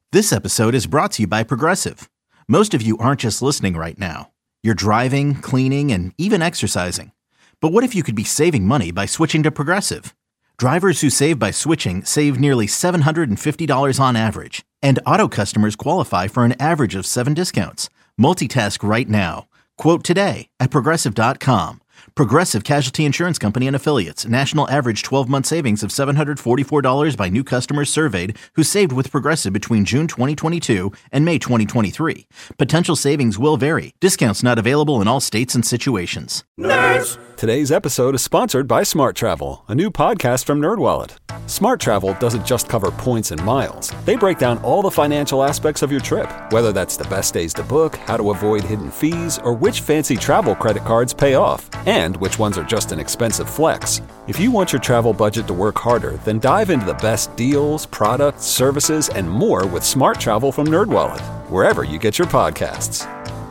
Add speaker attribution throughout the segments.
Speaker 1: This episode is brought to you by Progressive. Most of you aren't just listening right now. You're driving, cleaning, and even exercising. But what if you could be saving money by switching to Progressive? Drivers who save by switching save nearly $750 on average. And auto customers qualify for an average of 7 discounts. Multitask right now. Quote today at Progressive.com. Progressive Casualty Insurance Company and Affiliates. National average 12-month savings of $744 by new customers surveyed who saved with Progressive between June 2022 and May 2023. Potential savings will vary. Discounts not available in all states and situations.
Speaker 2: Nerds! Today's episode is sponsored by Smart Travel, a new podcast from NerdWallet. Smart Travel doesn't just cover points and miles. They break down all the financial aspects of your trip, whether that's the best days to book, how to avoid hidden fees, or which fancy travel credit cards pay off, and which ones are just an expensive flex. If you want your travel budget to work harder, then dive into the best deals, products, services, and more with Smart Travel from NerdWallet, wherever you get your podcasts.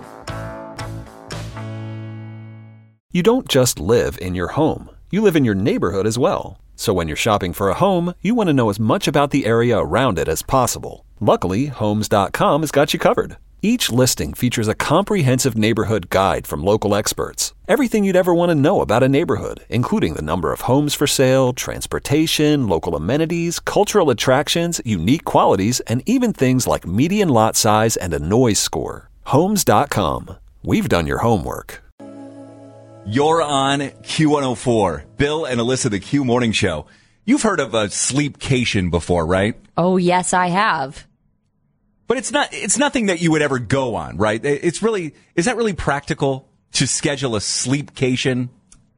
Speaker 2: You don't just live in your home. You live in your neighborhood as well. So when you're shopping for a home, you want to know as much about the area around it as possible. Luckily, Homes.com has got you covered. Each listing features a comprehensive neighborhood guide from local experts. Everything you'd ever want to know about a neighborhood, including the number of homes for sale, transportation, local amenities, cultural attractions, unique qualities, and even things like median lot size and a noise score. Homes.com. We've done your homework.
Speaker 3: You're on Q104. Bill and Alyssa, the Q Morning Show. You've heard of a sleepcation before, right?
Speaker 4: Oh, yes, I have.
Speaker 3: But it's nothing that you would ever go on, right? Is that really practical to schedule a sleepcation?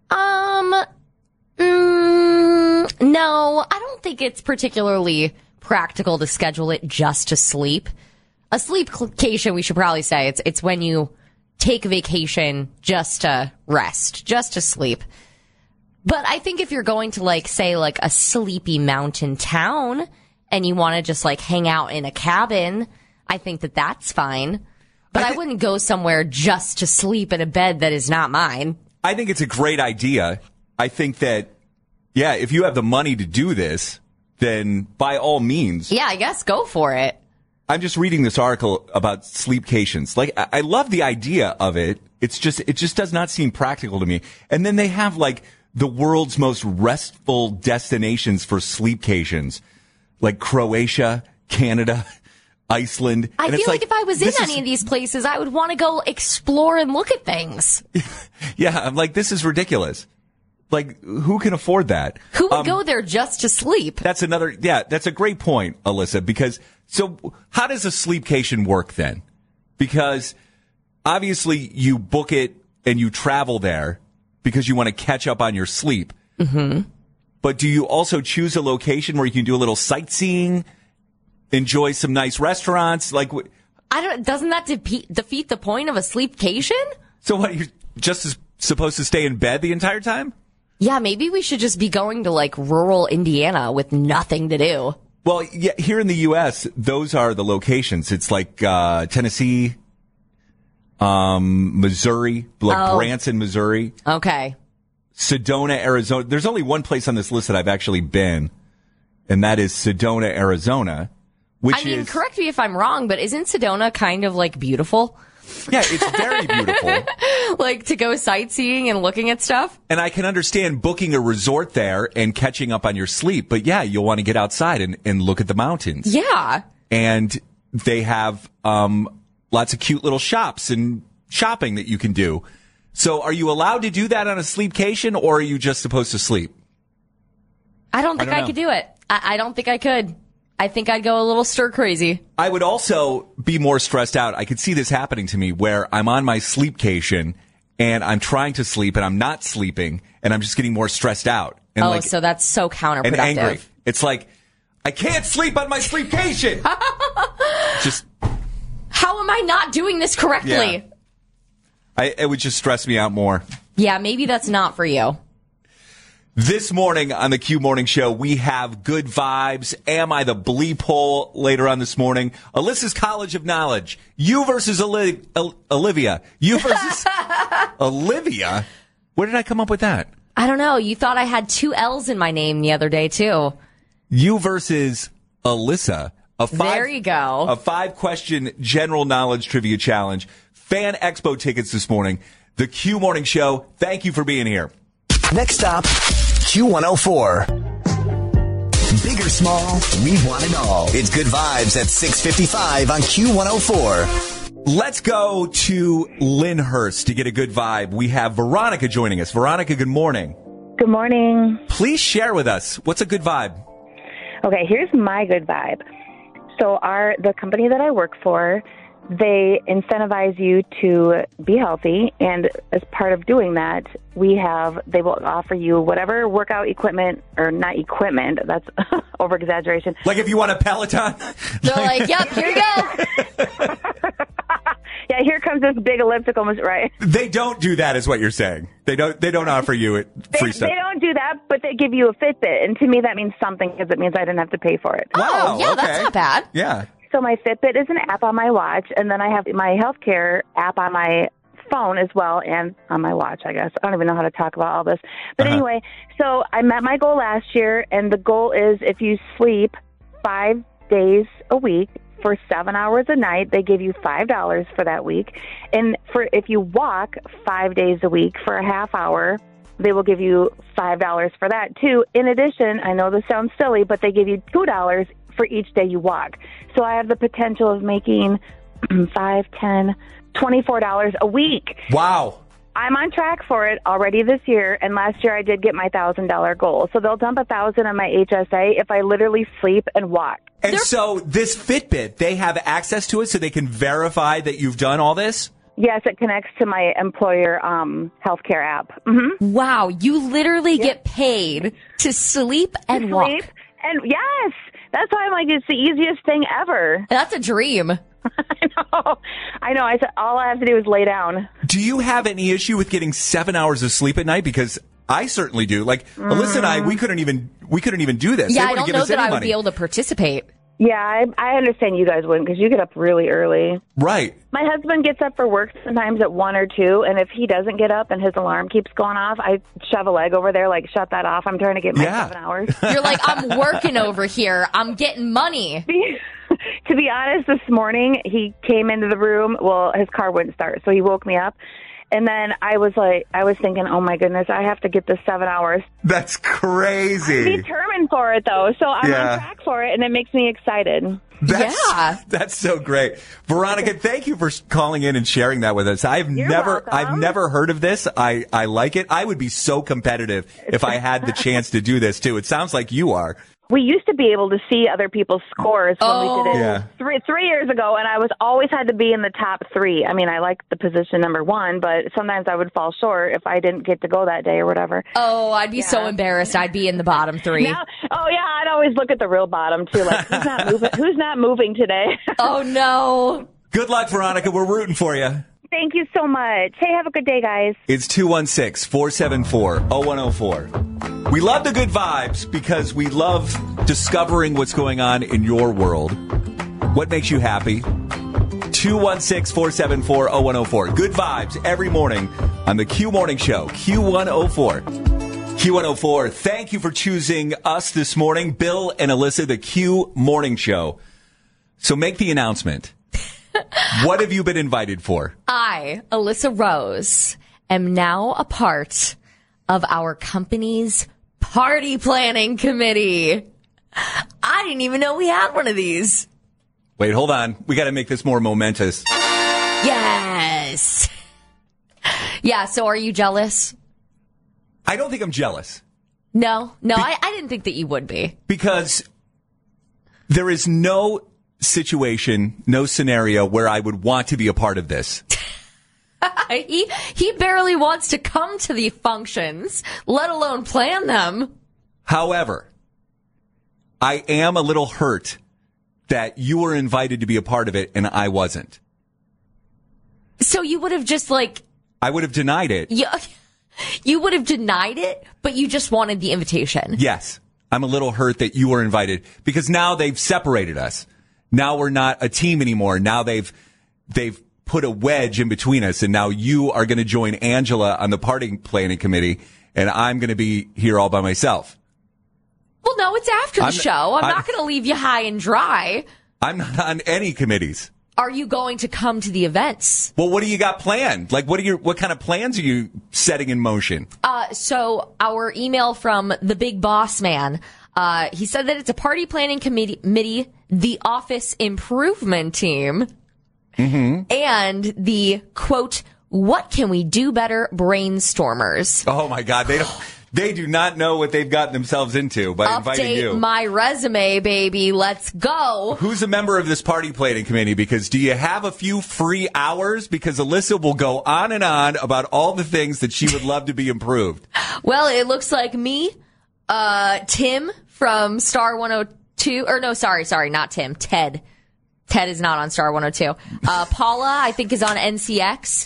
Speaker 4: No, I don't think it's particularly practical to schedule it just to sleep. A sleepcation, we should probably say, it's when you take a vacation just to rest, just to sleep. But I think if you're going to a sleepy mountain town and you want to just hang out in a cabin, I think that that's fine. But I wouldn't go somewhere just to sleep in a bed that is not mine.
Speaker 3: I think it's a great idea. I think that, yeah, if you have the money to do this, then by all means.
Speaker 4: Yeah, I guess go for it.
Speaker 3: I'm just reading this article about sleepcations. I love the idea of it. It just does not seem practical to me. And then they have the world's most restful destinations for sleepcations, like Croatia, Canada, Iceland.
Speaker 4: I feel like if I was in any of these places, I would want to go explore and look at things.
Speaker 3: Yeah, I'm like, this is ridiculous. Who can afford that?
Speaker 4: Who would go there just to sleep?
Speaker 3: That's a great point, Alyssa, because so how does a sleepcation work then? Because obviously you book it and you travel there because you want to catch up on your sleep.
Speaker 4: Mm-hmm.
Speaker 3: But do you also choose a location where you can do a little sightseeing, enjoy some nice restaurants?
Speaker 4: Doesn't that defeat the point of a sleepcation?
Speaker 3: So what, you're just supposed to stay in bed the entire time?
Speaker 4: Yeah, maybe we should just be going to rural Indiana with nothing to do.
Speaker 3: Well, yeah, here in the U.S., those are the locations. It's Tennessee, Missouri, Branson, Missouri.
Speaker 4: Okay.
Speaker 3: Sedona, Arizona. There's only one place on this list that I've actually been, and that is Sedona, Arizona.
Speaker 4: Correct me if I'm wrong, but isn't Sedona kind of beautiful?
Speaker 3: Yeah, it's very beautiful.
Speaker 4: To go sightseeing and looking at stuff.
Speaker 3: And I can understand booking a resort there and catching up on your sleep. But yeah, you'll want to get outside and look at the mountains.
Speaker 4: Yeah.
Speaker 3: And they have lots of cute little shops and shopping that you can do. So are you allowed to do that on a sleepcation, or are you just supposed to sleep?
Speaker 4: I don't think I could do it. I don't think I could. I think I'd go a little stir crazy.
Speaker 3: I would also be more stressed out. I could see this happening to me where I'm on my sleepcation and I'm trying to sleep and I'm not sleeping and I'm just getting more stressed out. And
Speaker 4: so that's so counterproductive.
Speaker 3: And angry. It's I can't sleep on my sleepcation.
Speaker 4: How am I not doing this correctly?
Speaker 3: Yeah. It would just stress me out more.
Speaker 4: Yeah, maybe that's not for you.
Speaker 3: This morning on the Q Morning Show, we have good vibes. Am I the bleep hole later on this morning? Alyssa's College of Knowledge. You versus Olivia. You versus Olivia? Where did I come up with that?
Speaker 4: I don't know. You thought I had 2 L's in my name the other day, too.
Speaker 3: You versus Alyssa.
Speaker 4: There you go.
Speaker 3: A 5-question general knowledge trivia challenge. Fan Expo tickets this morning. The Q Morning Show. Thank you for being here.
Speaker 5: Next stop, Q104. Big or small, we want it all. It's Good Vibes at 6:55 on Q104.
Speaker 3: Let's go to Lyndhurst to get a good vibe. We have Veronica joining us. Veronica, good morning.
Speaker 6: Good morning.
Speaker 3: Please share with us, what's a good vibe?
Speaker 6: Okay, here's my good vibe. So the company that I work for, they incentivize you to be healthy, and as part of doing that, they will offer you whatever workout equipment, or not equipment, that's over-exaggeration.
Speaker 3: Like if you want a Peloton?
Speaker 4: They're like, yep, here you go.
Speaker 6: Yeah, here comes this big elliptical, right?
Speaker 3: They don't do that, is what you're saying. They don't offer you free stuff.
Speaker 6: They don't do that, but they give you a Fitbit, and to me that means something because it means I didn't have to pay for it.
Speaker 3: Wow,
Speaker 4: yeah,
Speaker 3: okay.
Speaker 4: that's not bad.
Speaker 3: Yeah.
Speaker 6: So my Fitbit is an app on my watch, and then I have my healthcare app on my phone as well, and on my watch, I guess. I don't even know how to talk about all this. But anyway, so I met my goal last year, and the goal is if you sleep 5 days a week for 7 hours a night, they give you $5 for that week. And if you walk 5 days a week for a half hour, they will give you $5 for that too. In addition, I know this sounds silly, but they give you $2 for each day you walk. So I have the potential of making $5, $10, $24 a week.
Speaker 3: Wow.
Speaker 6: I'm on track for it already this year, and last year I did get my $1,000 goal. So they'll dump $1,000 on my HSA if I literally sleep and walk.
Speaker 3: And so this Fitbit, they have access to it so they can verify that you've done all this?
Speaker 6: Yes, it connects to my employer healthcare app. Mm-hmm.
Speaker 4: Wow, you literally get paid to sleep and walk.
Speaker 6: And yes, that's why I'm like, it's the easiest thing ever.
Speaker 4: That's a dream.
Speaker 6: I know. I said all I have to do is lay down.
Speaker 3: Do you have any issue with getting 7 hours of sleep at night? Because I certainly do. Like Alyssa and I, we couldn't even do this.
Speaker 4: Yeah,
Speaker 3: they
Speaker 4: I don't know that I would be able to participate.
Speaker 6: Yeah, I understand you guys wouldn't because you get up really early.
Speaker 3: Right.
Speaker 6: My husband gets up for work sometimes at 1 or 2, and if he doesn't get up and his alarm keeps going off, I shove a leg over there, like, shut that off. I'm trying to get my 7 hours.
Speaker 4: You're like, I'm working over here. I'm getting money.
Speaker 6: To be honest, this morning, he came into the room. Well, his car wouldn't start, so he woke me up. And then I was thinking, oh my goodness, I have to get this 7 hours.
Speaker 3: That's crazy.
Speaker 6: I'm determined for it, though. So I'm on track for it, and it makes me excited.
Speaker 3: That's so great. Veronica, thank you for calling in and sharing that with us. I've never heard of this. I like it. I would be so competitive if I had the chance to do this too. It sounds like you are.
Speaker 6: We used to be able to see other people's scores when we did it 3 years ago, and I always had to be in the top 3. I mean, I liked the position number 1, but sometimes I would fall short if I didn't get to go that day or whatever.
Speaker 4: Oh, I'd be so embarrassed. I'd be in the bottom 3.
Speaker 6: I'd always look at the real bottom too, like who's not moving today?
Speaker 4: Oh no.
Speaker 3: Good luck, Veronica. We're rooting for you.
Speaker 6: Thank you so much. Hey, have a good day, guys.
Speaker 3: It's 216-474-0104. We love the good vibes because we love discovering what's going on in your world. What makes you happy? 216-474-0104. Good vibes every morning on the Q Morning Show, Q104. Q104, thank you for choosing us this morning, Bill and Alyssa, the Q Morning Show. So make the announcement. What have you been invited for?
Speaker 4: I, Alyssa Rose, am now a part of our company's party planning committee. I didn't even know we had one of these.
Speaker 3: Wait, hold on. We got to make this more momentous.
Speaker 4: Yes. Yeah, so are you jealous?
Speaker 3: I don't think I'm jealous.
Speaker 4: No, I didn't think that you would be.
Speaker 3: Because there is no situation, no scenario where I would want to be a part of this.
Speaker 4: He barely wants to come to the functions, let alone plan them.
Speaker 3: However, I am a little hurt that you were invited to be a part of it and I wasn't.
Speaker 4: So you would have just
Speaker 3: I would have denied it.
Speaker 4: You would have denied it, but you just wanted the invitation.
Speaker 3: Yes. I'm a little hurt that you were invited because now they've separated us. Now we're not a team anymore. Now they've put a wedge in between us, and now you are going to join Angela on the party planning committee, and I'm going to be here all by myself.
Speaker 4: Well, no, it's after the show. I'm not going to leave you high and dry.
Speaker 3: I'm not on any committees.
Speaker 4: Are you going to come to the events?
Speaker 3: Well, what do you got planned? Like, what kind of plans are you setting in motion?
Speaker 4: So our email from the big boss man, he said that it's a party planning committee, the office improvement team, and the, quote, what can we do better brainstormers.
Speaker 3: Oh, my God. They do not know what they've gotten themselves into by inviting you.
Speaker 4: Update my resume, baby. Let's go.
Speaker 3: Who's a member of this party planning committee? Because do you have a few free hours? Because Alyssa will go on and on about all the things that she would love to be improved.
Speaker 4: Well, it looks like me, Tim from Star 102, or no, sorry, not Tim, Ted. Ted is not on Star 102. Paula, I think, is on NCX.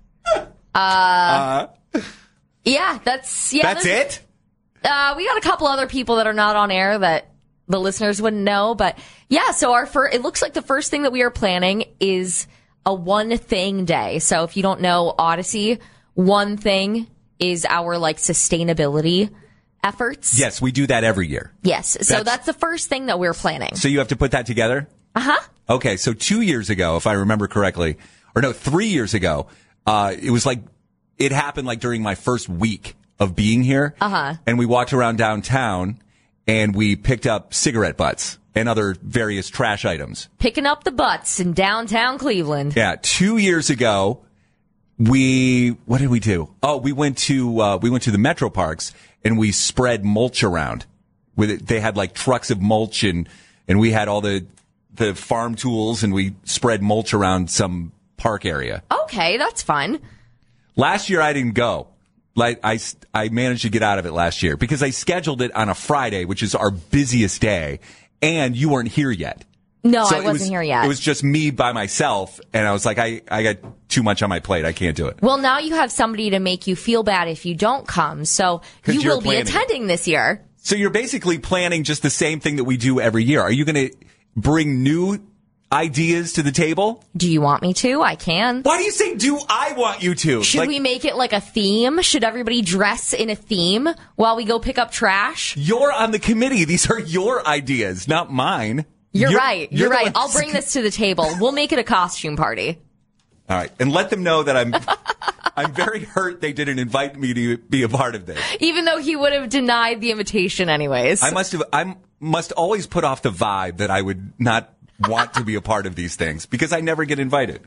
Speaker 4: Yeah, that's
Speaker 3: it?
Speaker 4: We got a couple other people that are not on air that the listeners wouldn't know, but yeah, so it looks like the first thing that we are planning is a one thing day. So if you don't know Odyssey, one thing is our like sustainability efforts.
Speaker 3: Yes, we do that every year.
Speaker 4: Yes. So that's the first thing that we're planning.
Speaker 3: So you have to put that together?
Speaker 4: Uh-huh.
Speaker 3: Okay, so 2 years ago, if I remember correctly, or no, 3 years ago, it was like, it happened like during my first week of being here. And we walked around downtown and we picked up cigarette butts and other various trash items.
Speaker 4: Picking up the butts in downtown Cleveland.
Speaker 3: Yeah. 2 years ago, what did we do? Oh, we went to the Metro Parks and we spread mulch around with it. They had like trucks of mulch and we had all the farm tools and we spread mulch around some park area.
Speaker 4: Okay. That's fun.
Speaker 3: Last year I didn't go. Like I managed to get out of it last year because I scheduled it on a Friday, which is our busiest day, and you weren't here yet.
Speaker 4: No, so I wasn't here yet.
Speaker 3: It was just me by myself, and I was like, I got too much on my plate. I can't do it.
Speaker 4: Well, now you have somebody to make you feel bad if you don't come, so you will be attending this year.
Speaker 3: So you're basically planning just the same thing that we do every year. Are you going to bring new ideas to the table?
Speaker 4: Do you want me to? I can.
Speaker 3: Why do you say, do I want you to?
Speaker 4: Should we make it like a theme? Should everybody dress in a theme while we go pick up trash?
Speaker 3: You're on the committee. These are your ideas, not mine.
Speaker 4: You're right. You're right. I'll bring this to the table. We'll make it a costume party.
Speaker 3: All right. And let them know that I'm very hurt they didn't invite me to be a part of this.
Speaker 4: Even though he would have denied the invitation anyways.
Speaker 3: I must always put off the vibe that I would not want to be a part of these things because I never get invited.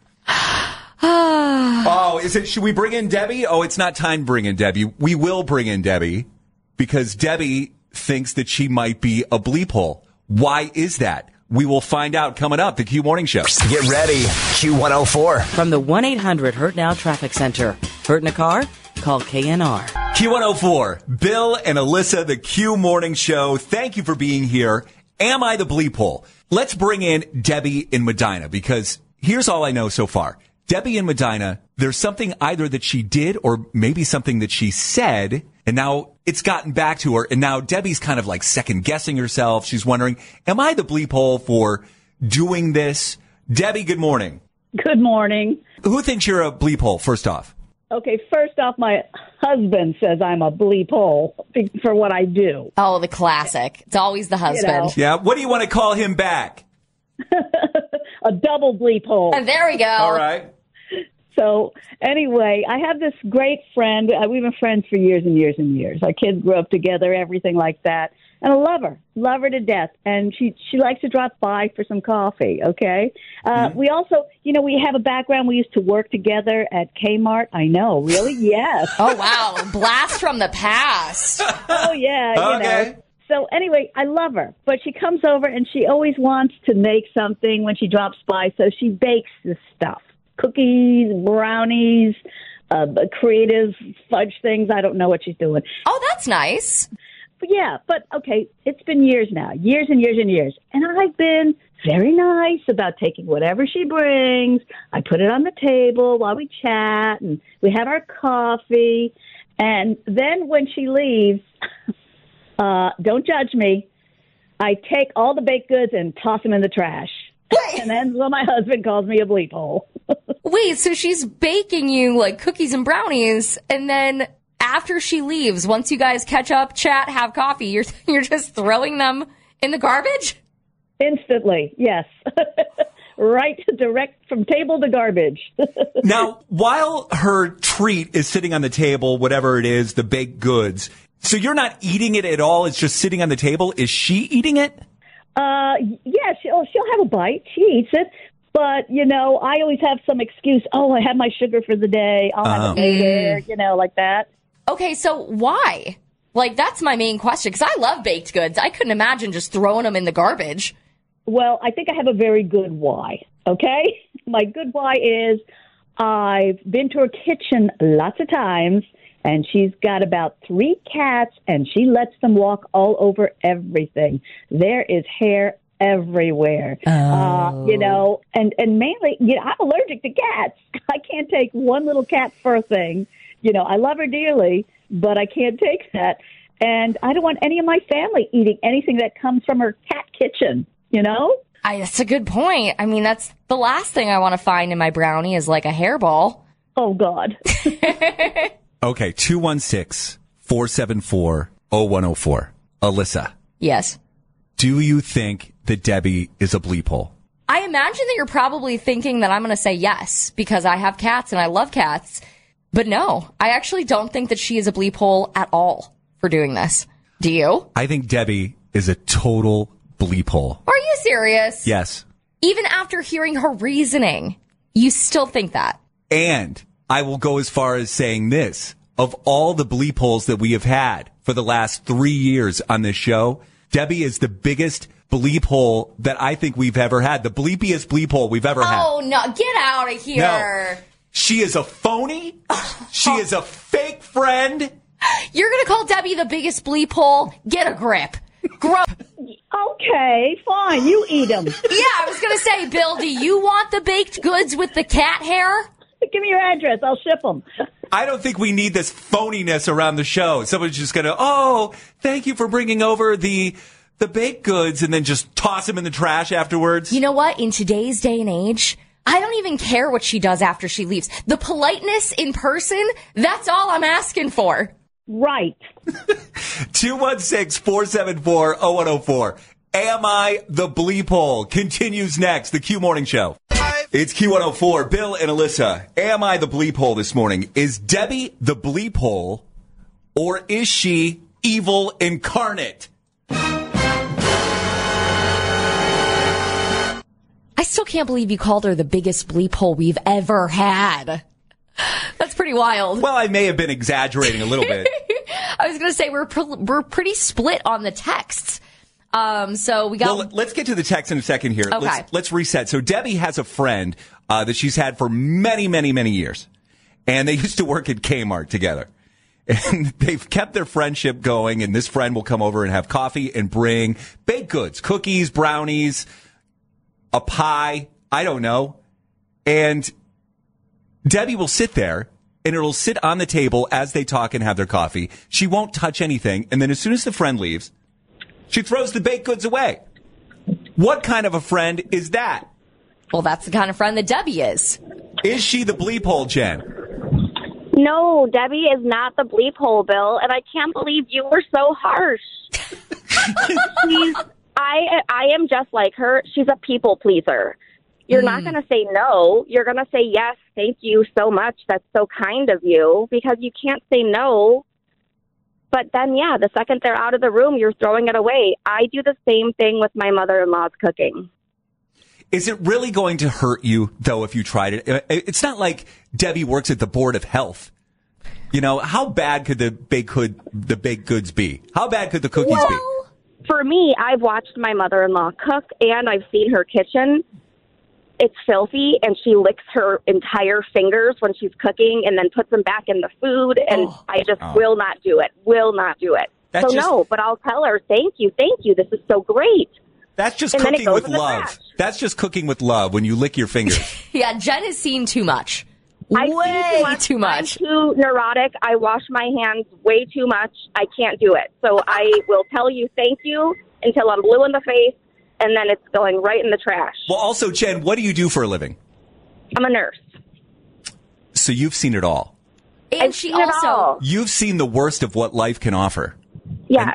Speaker 3: Should we bring in Debbie? Oh, it's not time to bring in Debbie. We will bring in Debbie because Debbie thinks that she might be a bleep hole. Why is that? We will find out coming up, the Q Morning Show.
Speaker 5: Get ready. Q104.
Speaker 7: From the 1-800-HURT NOW Traffic Center. Hurt in a car? Call KNR.
Speaker 3: Q104. Bill and Alyssa, the Q Morning Show. Thank you for being here. Am I the bleep hole? Let's bring in Debbie in Medina because here's all I know so far. Debbie in Medina, there's something either that she did or maybe something that she said, and now it's gotten back to her, and now Debbie's kind of like second-guessing herself. She's wondering, am I the bleep hole for doing this? Debbie, good morning.
Speaker 8: Good morning.
Speaker 3: Who thinks you're a bleep hole, first off?
Speaker 8: Okay, first off, my husband says I'm a bleep hole for what I do.
Speaker 4: Oh, the classic. It's always the husband.
Speaker 3: Yeah, what do you want to call him back?
Speaker 8: A double bleep hole.
Speaker 4: There we go.
Speaker 3: All right.
Speaker 8: So anyway, I have this great friend. We've been friends for years and years and years. Our kids grew up together, everything like that. And I love her to death. And she likes to drop by for some coffee, okay? We also, we have a background. We used to work together at Kmart. I know, really? Yes.
Speaker 4: Oh, wow. Blast from the past.
Speaker 8: Oh, yeah.
Speaker 3: Okay.
Speaker 8: So anyway, I love her. But she comes over and she always wants to make something when she drops by. So she bakes this stuff. Cookies, brownies, creative fudge things. I don't know what she's doing.
Speaker 4: Oh, that's nice.
Speaker 8: But okay, it's been years now, years and years and years. And I've been very nice about taking whatever she brings. I put it on the table while we chat and we have our coffee. And then when she leaves, don't judge me, I take all the baked goods and toss them in the trash. And then my husband calls me a bleep hole.
Speaker 4: Wait, so she's baking you like cookies and brownies, and then after she leaves, once you guys catch up, chat, have coffee, you're just throwing them in the garbage?
Speaker 8: Instantly, yes. Right, direct from table to garbage.
Speaker 3: Now, while her treat is sitting on the table, whatever it is, the baked goods, so you're not eating it at all? It's just sitting on the table? Is she eating it?
Speaker 8: Yeah, she'll have a bite. She eats it. But, I always have some excuse. Oh, I had my sugar for the day. I'll have it later, like that.
Speaker 4: Okay, so why? Like, that's my main question, because I love baked goods. I couldn't imagine just throwing them in the garbage.
Speaker 8: Well, I think I have a very good why, okay? My good why is I've been to her kitchen lots of times, and she's got about 3 cats, and she lets them walk all over everything. There is hair everywhere. And mainly, I'm allergic to cats. I can't take one little cat fur thing. I love her dearly, but I can't take that. And I don't want any of my family eating anything that comes from her cat kitchen.
Speaker 4: That's a good point. I mean, that's the last thing I want to find in my brownie is like a hairball.
Speaker 8: Oh, God.
Speaker 3: Okay, 216-474-0104. Alyssa.
Speaker 4: Yes.
Speaker 3: Do you think that Debbie is a bleep hole?
Speaker 4: I imagine that you're probably thinking that I'm going to say yes, because I have cats and I love cats. But no, I actually don't think that she is a bleep hole at all for doing this. Do you?
Speaker 3: I think Debbie is a total bleep hole.
Speaker 4: Are you serious?
Speaker 3: Yes.
Speaker 4: Even after hearing her reasoning, you still think that?
Speaker 3: And I will go as far as saying this. Of all the bleep holes that we have had for the last 3 years on this show, Debbie is the biggest bleep hole that I think we've ever had. The bleepiest bleep hole we've ever had.
Speaker 4: Oh, no. Get out of here.
Speaker 3: No. She is a phony. She is a fake friend.
Speaker 4: You're going to call Debbie the biggest bleep hole? Get a grip. Grow.
Speaker 8: Okay, fine. You eat them.
Speaker 4: Yeah, I was going to say, Bill, do you want the baked goods with the cat hair?
Speaker 8: Give me your address. I'll ship them.
Speaker 3: I don't think we need this phoniness around the show. Someone's just going to, thank you for bringing over the baked goods and then just toss them in the trash afterwards.
Speaker 4: You know what? In today's day and age, I don't even care what she does after she leaves. The politeness in person, that's all I'm asking for.
Speaker 8: Right.
Speaker 3: 216-474-0104. Am I the bleep hole? Continues next. The Q Morning Show. It's Q104. Bill and Alyssa. Am I the bleep hole this morning? Is Debbie the bleep hole, or is she evil incarnate?
Speaker 4: I still can't believe you called her the biggest bleep hole we've ever had. That's pretty wild.
Speaker 3: Well, I may have been exaggerating a little bit.
Speaker 4: I was going to say we're pretty split on the texts. So we got.
Speaker 3: Well, let's get to the text in a second here.
Speaker 4: Okay.
Speaker 3: Let's reset. So Debbie has a friend that she's had for many, many, many years, and they used to work at Kmart together. And they've kept their friendship going. And this friend will come over and have coffee and bring baked goods, cookies, brownies, a pie. I don't know. And Debbie will sit there, and it'll sit on the table as they talk and have their coffee. She won't touch anything. And then as soon as the friend leaves, she throws the baked goods away. What kind of a friend is that?
Speaker 4: Well, that's the kind of friend that Debbie is.
Speaker 3: Is she the bleep hole, Jen?
Speaker 9: No, Debbie is not the bleep hole, Bill, and I can't believe you were so harsh. I am just like her. She's a people pleaser. You're not going to say no. You're going to say yes, thank you so much. That's so kind of you, because you can't say no. But then, yeah, the second they're out of the room, you're throwing it away. I do the same thing with my mother-in-law's cooking.
Speaker 3: Is it really going to hurt you, though, if you tried it? It's not like Debbie works at the Board of Health. You know, how bad could the baked goods be? How bad could the cookies be?
Speaker 9: For me, I've watched my mother-in-law cook, and I've seen her kitchen. It's filthy, and she licks her entire fingers when she's cooking and then puts them back in the food, and I just will not do it. Will not do it. No, but I'll tell her, thank you. This is so great.
Speaker 3: That's just cooking with love. That's just cooking with love when you lick your fingers.
Speaker 4: Yeah, Jen has seen too much.
Speaker 9: Way too much. I'm too neurotic. I wash my hands way too much. I can't do it. So I will tell you thank you until I'm blue in the face, and then it's going right in the trash.
Speaker 3: Well, also, Jen, what do you do for a living?
Speaker 9: I'm a nurse.
Speaker 3: So you've seen it all.
Speaker 4: And she also...
Speaker 3: You've seen the worst of what life can offer.
Speaker 9: Yes.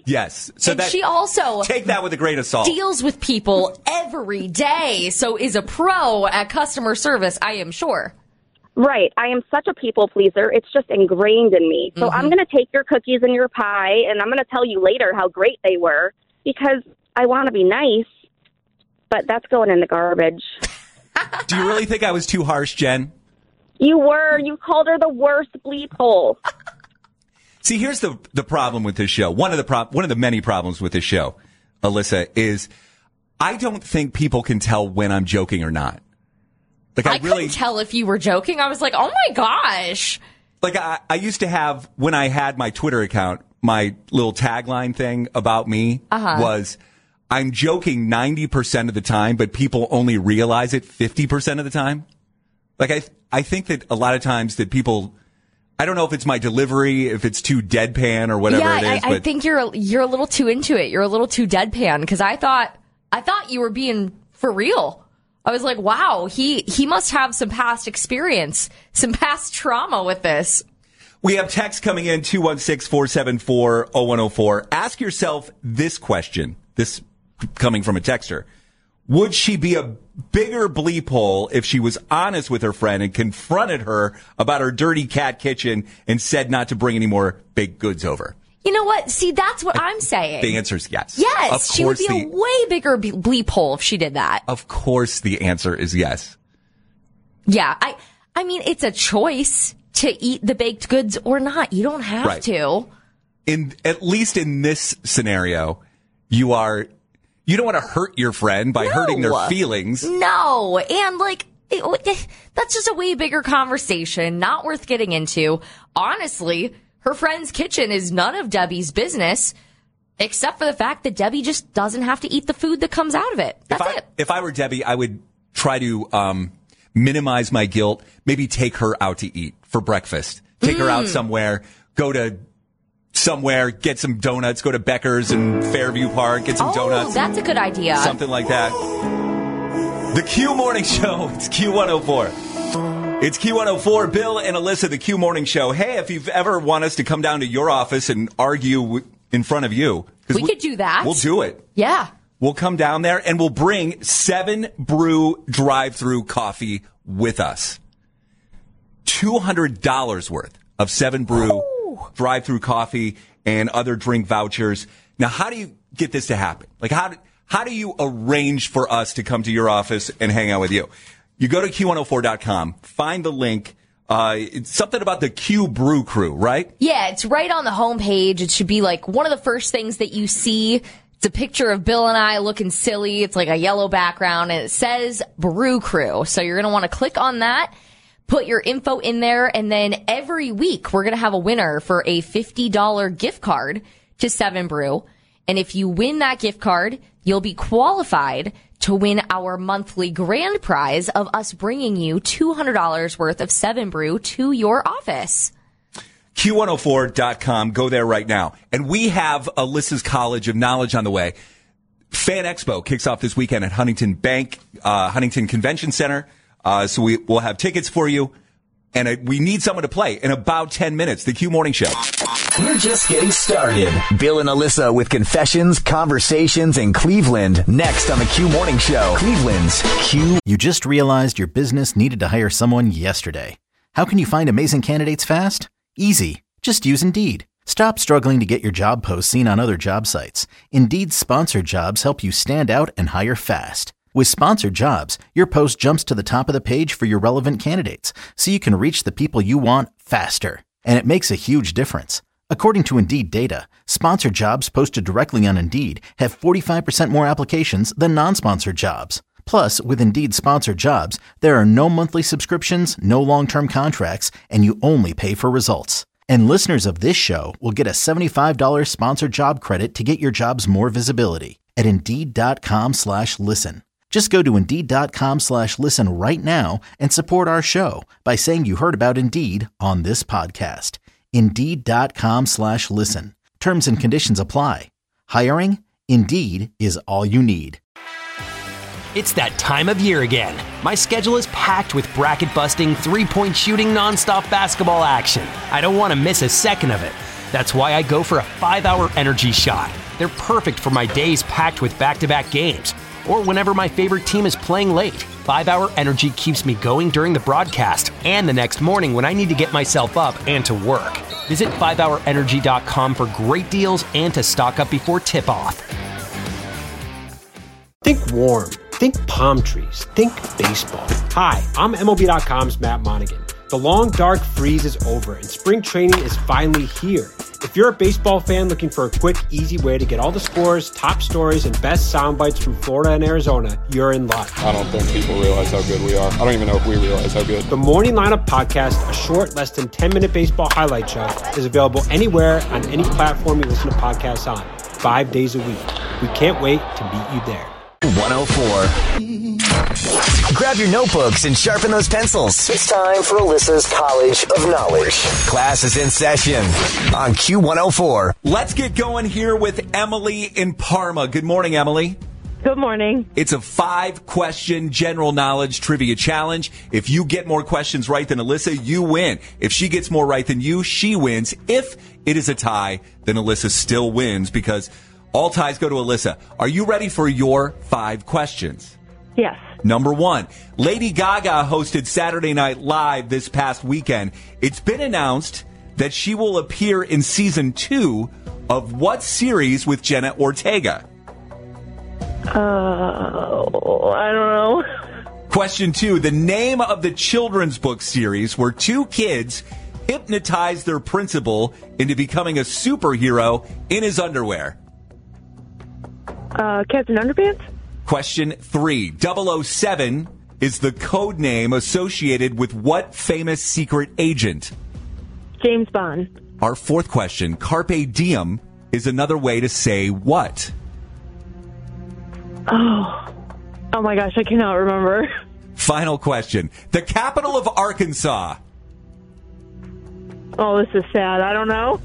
Speaker 3: Yes. So
Speaker 4: and she also
Speaker 3: take that with a grain of salt.
Speaker 4: Deals with people every day, so is a pro at customer service, I am sure.
Speaker 9: Right. I am such a people pleaser. It's just ingrained in me. So I'm going to take your cookies and your pie, and I'm going to tell you later how great they were because I want to be nice, but that's going in the garbage.
Speaker 3: Do you really think I was too harsh, Jen?
Speaker 9: You were. You called her the worst bleep hole.
Speaker 3: See, here's the problem with this show. One of the many problems with this show, Alyssa, is I don't think people can tell when I'm joking or not. Like
Speaker 4: I couldn't tell if you were joking. I was like, oh my gosh.
Speaker 3: Like I used to have, when I had my Twitter account, my little tagline thing about me was, I'm joking 90% of the time, but people only realize it 50% of the time. Like I think that a lot of times that people, I don't know if it's my delivery, if it's too deadpan or whatever it is.
Speaker 4: I think you're a little too into it. You're a little too deadpan because I thought you were being for real. I was like, wow, he must have some past experience, some past trauma with this.
Speaker 3: We have text coming in 216-474-0104. Ask yourself this question. This coming from a texter. Would she be a bigger bleep hole if she was honest with her friend and confronted her about her dirty cat kitchen and said not to bring any more baked goods over?
Speaker 4: You know what? See, that's what I'm saying.
Speaker 3: The answer is yes.
Speaker 4: Yes, she would be a way bigger bleep hole if she did that.
Speaker 3: Of course the answer is yes.
Speaker 4: Yeah, I mean, it's a choice to eat the baked goods or not. You don't have to.
Speaker 3: At least in this scenario, you don't want to hurt your friend by hurting their feelings.
Speaker 4: No. And that's just a way bigger conversation, not worth getting into. Honestly, her friend's kitchen is none of Debbie's business, except for the fact that Debbie just doesn't have to eat the food that comes out of it. That's it.
Speaker 3: If I were Debbie, I would try to minimize my guilt, maybe take her out to eat for breakfast. Take her out somewhere, go to somewhere, get some donuts, go to Becker's in Fairview Park, get some donuts.
Speaker 4: That's a good idea.
Speaker 3: Something like that. The Q Morning Show, it's Q104. It's Q104, Bill and Alyssa, the Q Morning Show. Hey, if you've ever want us to come down to your office and argue in front of you.
Speaker 4: We could do that.
Speaker 3: We'll do it.
Speaker 4: Yeah.
Speaker 3: We'll come down there and we'll bring 7 Brew drive-through coffee with us. $200 worth of 7 Brew drive-through coffee and other drink vouchers. Now, how do you get this to happen? Like, how do you arrange for us to come to your office and hang out with you? You go to Q104.com, find the link. It's something about the Q Brew Crew, right?
Speaker 4: Yeah, it's right on the homepage. It should be like one of the first things that you see. It's a picture of Bill and I looking silly. It's like a yellow background, and it says Brew Crew. So you're going to want to click on that, put your info in there, and then every week we're going to have a winner for a $50 gift card to 7 Brew. And if you win that gift card, you'll be qualified to win our monthly grand prize of us bringing you $200 worth of 7 Brew to your office.
Speaker 3: Q104.com. Go there right now. And we have Alyssa's College of Knowledge on the way. Fan Expo kicks off this weekend at Huntington Bank, Huntington Convention Center. So we'll have tickets for you. And we need someone to play in about 10 minutes. The Q Morning Show.
Speaker 5: We're just getting started. Bill and Alyssa with confessions, conversations, and Cleveland. Next on the Q Morning Show. Cleveland's Q.
Speaker 1: You just realized your business needed to hire someone yesterday. How can you find amazing candidates fast? Easy. Just use Indeed. Stop struggling to get your job posts seen on other job sites. Indeed's sponsored jobs help you stand out and hire fast. With sponsored jobs, your post jumps to the top of the page for your relevant candidates, so you can reach the people you want faster. And it makes a huge difference. According to Indeed data, sponsored jobs posted directly on Indeed have 45% more applications than non-sponsored jobs. Plus, with Indeed sponsored jobs, there are no monthly subscriptions, no long-term contracts, and you only pay for results. And listeners of this show will get a $75 sponsored job credit to get your jobs more visibility at Indeed.com/listen. Just go to Indeed.com/listen right now and support our show by saying you heard about Indeed on this podcast. Indeed.com/listen. Terms and conditions apply. Hiring? Indeed is all you need.
Speaker 10: It's that time of year again. My schedule is packed with bracket-busting, three-point shooting, nonstop basketball action. I don't want to miss a second of it. That's why I go for a 5-Hour Energy shot. They're perfect for my days packed with back-to-back games, or whenever my favorite team is playing late. 5-Hour Energy keeps me going during the broadcast and the next morning when I need to get myself up and to work. Visit 5hourenergy.com for great deals and to stock up before tip-off.
Speaker 11: Think warm. Think palm trees. Think baseball. Hi, I'm MLB.com's Matt Monaghan. The long, dark freeze is over, and spring training is finally here. If you're a baseball fan looking for a quick, easy way to get all the scores, top stories, and best sound bites from Florida and Arizona, you're in luck.
Speaker 12: I don't think people realize how good we are. I don't even know if we realize how good.
Speaker 11: The Morning Lineup Podcast, a short, less than 10-minute baseball highlight show, is available anywhere on any platform you listen to podcasts on, 5 days a week. We can't wait to meet you there.
Speaker 5: 104. Grab your notebooks and sharpen those pencils. It's time for Alyssa's College of Knowledge. Class is in session on Q104.
Speaker 3: Let's get going here with Emily in Parma. Good morning, Emily.
Speaker 13: Good morning.
Speaker 3: It's a 5-question general knowledge trivia challenge. If you get more questions right than Alyssa, you win. If she gets more right than you, she wins. If it is a tie, then Alyssa still wins because all ties go to Alyssa. Are you ready for your 5 questions?
Speaker 13: Yes.
Speaker 3: Number 1, Lady Gaga hosted Saturday Night Live this past weekend. It's been announced that she will appear in season 2 of what series with Jenna Ortega?
Speaker 13: I don't know.
Speaker 3: Question 2, the name of the children's book series where 2 kids hypnotize their principal into becoming a superhero in his underwear?
Speaker 13: Captain Underpants?
Speaker 3: Question 3. 007 is the code name associated with what famous secret agent?
Speaker 13: James Bond.
Speaker 3: Our 4th question. Carpe diem is another way to say what?
Speaker 13: Oh my gosh, I cannot remember.
Speaker 3: Final question. The capital of Arkansas.
Speaker 13: Oh, this is sad. I don't know.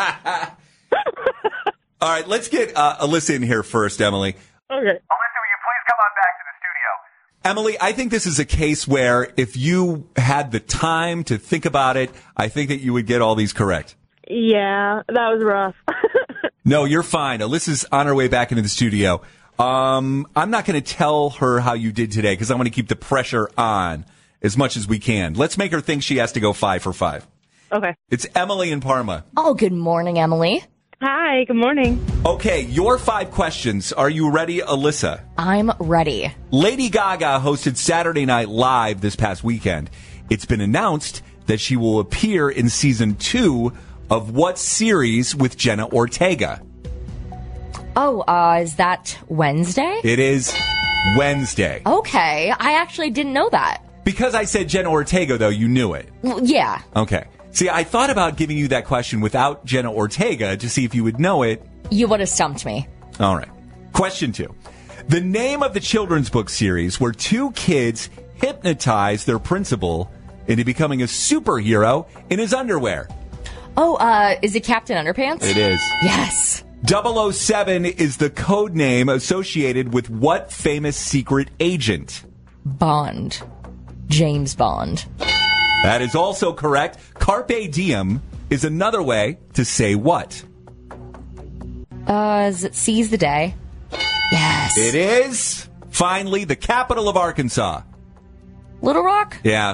Speaker 3: All right, let's get Alyssa in here first, Emily.
Speaker 13: Okay.
Speaker 14: Alyssa, will you please come on back to the studio?
Speaker 3: Emily, I think this is a case where if you had the time to think about it, I think that you would get all these correct.
Speaker 13: Yeah, that was rough.
Speaker 3: No, you're fine. Alyssa's on her way back into the studio. I'm not going to tell her how you did today because I want to keep the pressure on as much as we can. Let's make her think she has to go 5 for 5.
Speaker 13: Okay.
Speaker 3: It's Emily in Parma.
Speaker 4: Oh, good morning, Emily.
Speaker 13: Hi, good morning.
Speaker 3: Okay, your 5 questions. Are you ready, Alyssa?
Speaker 4: I'm ready.
Speaker 3: Lady Gaga hosted Saturday Night Live this past weekend. It's been announced that she will appear in season 2 of what series with Jenna Ortega?
Speaker 4: Oh, is that Wednesday?
Speaker 3: It is Wednesday.
Speaker 4: Okay, I actually didn't know that.
Speaker 3: Because I said Jenna Ortega, though, you knew it.
Speaker 4: Well, yeah.
Speaker 3: Okay. See, I thought about giving you that question without Jenna Ortega to see if you would know it.
Speaker 4: You would have stumped me.
Speaker 3: All right. Question 2. The name of the children's book series where 2 kids hypnotize their principal into becoming a superhero in his underwear.
Speaker 4: Oh, is it Captain Underpants?
Speaker 3: It is.
Speaker 4: Yes.
Speaker 3: 007 is the code name associated with what famous secret agent?
Speaker 4: Bond. James Bond.
Speaker 3: That is also correct. Carpe diem is another way to say what?
Speaker 4: Is it seize the day? Yes.
Speaker 3: It is. Finally, the capital of Arkansas.
Speaker 4: Little Rock?
Speaker 3: Yeah.